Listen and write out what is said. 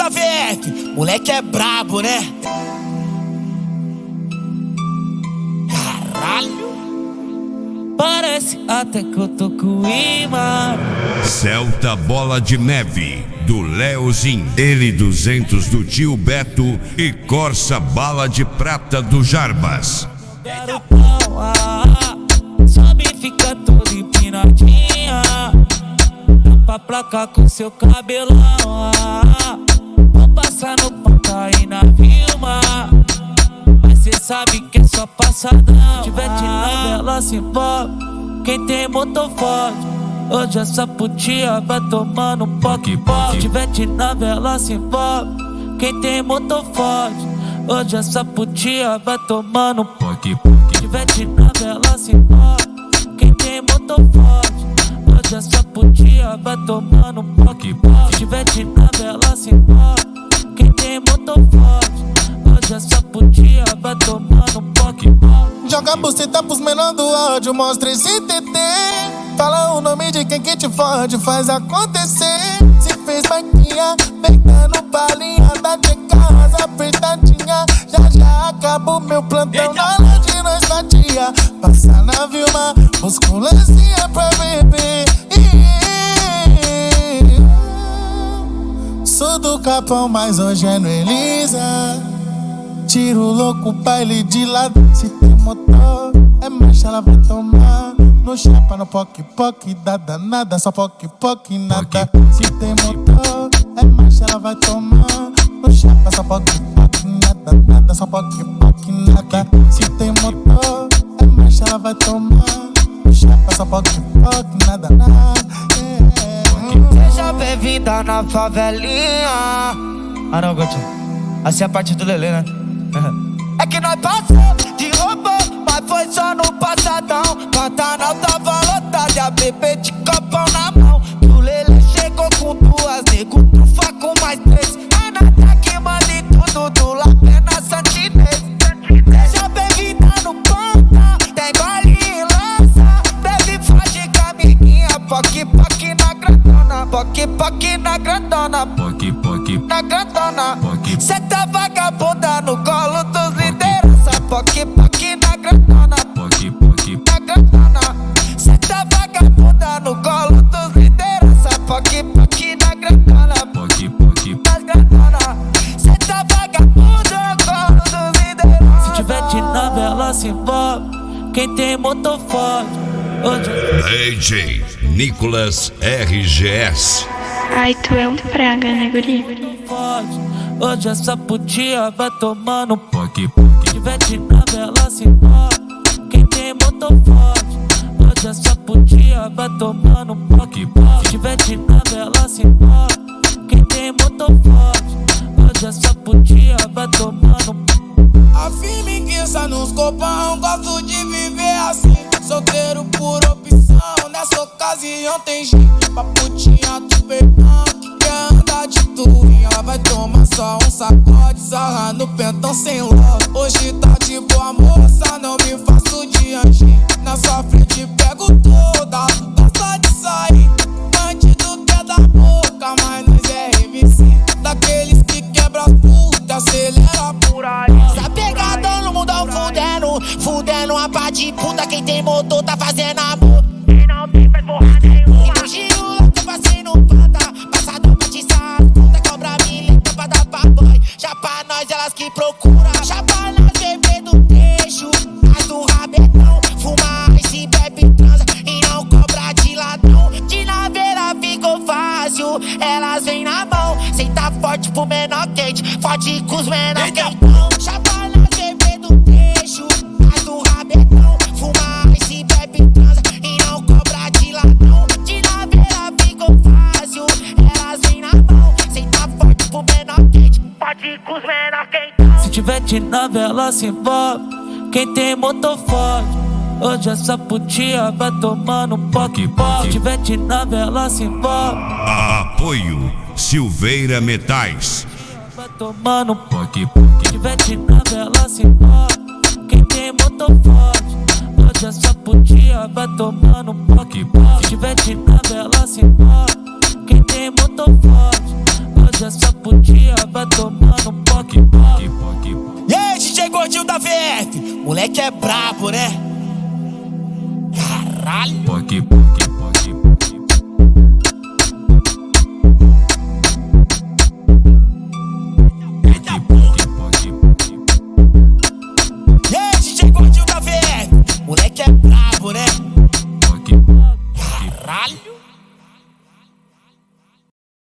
JVF, moleque é brabo, né? Caralho, parece até que eu tô com imã. Celta Bola de Neve, do Leozin, L200 do tio Beto e Corsa Bala de Prata do Jarbas. Quero pão, sobe e fica toda empinadinha. Tampa a placa com seu cabelão, vou passar no ponta aí na Vilma. Mas cê sabe que é só passadão. Tiver de novela se envolve, quem tem motor forte. Hoje essa putinha vai tomando um poque-poque. Tiver de novela se envolve, quem tem motor forte. Hoje essa putinha vai tomando um poque-poque. Tiver de novela se envolve, quem tem motor forte. Hoje essa putinha vai tomando um poque-poque. Tiver de novela se envolve, quem tem motor forte. Hoje essa putinha vai tomando um poque-poque. Joga a buceta pros menor do ódio, mostra esse TT. Fala o nome de quem que te fode, faz acontecer. Se fez banquinha, peitando balinha, tá de casa apertadinha. Já acabou meu plantão na loja, nós fatia. Passa na Vilma, musculancinha pra beber. Sou do Capão, mas hoje é no Elisa. Tiro louco, baile de lado. Se tem motor, é marcha, ela vai tomar. No chapa, no poque-poque, dá danada. Só poque-poque, nada. Se tem motor, é marcha, ela vai tomar. No chapa, só poque-poque, nada. Só poque-poque, nada. Se tem motor, é marcha, ela vai tomar. No chapa, só poque-poque, nada. Seja bem-vinda na favelinha. Ah não, Gotinho, assim é a parte do Lelê, né? É que nós passamos de robô, mas foi só no passadão. Pantanal tava lotado e a bebê de copão na mão. Que o Lelê chegou com duas, nego trufa com mais três. É nada que manda em tudo, do lapé na Santinês. Seja bem-vinda no ponta, tem gole e lança. Bebe forte com a amiguinha, poque-poque na grandona. Poque-poque na grandona, poque-poque na grandona. Cê tá vagabunda no colo dos liderança. Poque-poque na grandona, poque-poque na grandona. Cê tá vagabunda no colo dos liderança. Poque-poque na grandona, poque-poque na grandona. Cê tá vagabunda no colo dos liderança. Se tiver de novela se envolve, quem tem motor forte. DJ Nicolas RGS. Ai, tu é um praga, né, guri? Hoje essa putinha vai tomando um poque-poque. Tiver de novela se envolve, quem tem motor forte. Hoje essa putinha vai tomando um poque-poque. Tiver de novela se envolve, quem tem motor forte. Hoje essa putinha vai tomando um. A firmiguiça nos copão, gosto de viver assim. Solteiro por opção, nessa ocasião tem jeito. Pra putinha do perdão, que quer andar de tourinho. Ela vai tomar só um sacode, sarra no pentão sem ló. Hoje tá de boa moça, não me faço de anjinho. Na sua frente pego toda, gosta de sair. Bandido quer da boca, mas nós é MC. Daqueles que quebra tudo, acelera por aí. Tá pegadão no mundão, fudendo a pá de puta. Quem tem motor tá fazendo amor. Quem não tem faz porra nenhuma. E no giro eu passei no pata, passador pra te puta cobra milha, tampa da papai. Já pra nós elas que procura. Já pra nós bebê do trecho, as do rabetão. Fuma e bebe transa e não cobra de ladrão. De naveira ficou fácil, elas vêm na mão. Cê tá forte pro menor quente, forte com os menor quentão. Já pra nós bebê do trecho, as do rabetão. Fuma e bebe transa e não cobra de ladrão. De naveira ficou fácil, elas vêm na mão. Cê tá forte pro menor quente, forte com os menor quentão. Se tiver de novela se envolve, quem tem motor forte. Hoje essa putinha vai tomando um poque-poque. Se tiver de novela se envolve. Apoio Silveira Metais. Vai tomando um poque-poque. Se tiver de novela se envolve, quem tem motor forte. Hoje essa putinha vai tomando um poque-poque. Se tiver de novela se envolve, quem tem motor forte. Hoje essa putinha dia vai tomando poque. E aí, DJ Gordinho da VF, moleque é brabo, né? Caralho.